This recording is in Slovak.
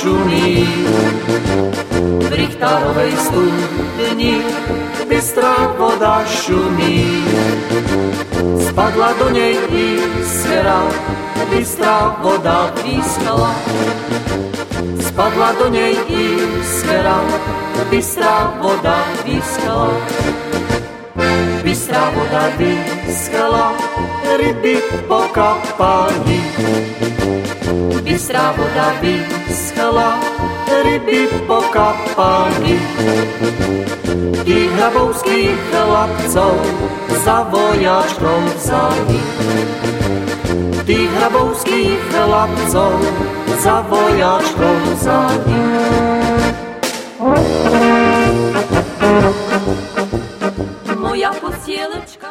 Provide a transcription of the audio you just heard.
šumí. V Richtárovej studni bystrá voda šumí. Spadla do nej iskra, bystrá voda pískala. Spadla do nej iskra, bystrá voda pískala. Bystrá voda pískala, ryby pokapali. Bystrá voda pískala, ryby pokapali. Tých hrabovských chlapcov za vojačkom vzali. Tých hrabovských chlapcov za vojačkom vzali. Moja postielečka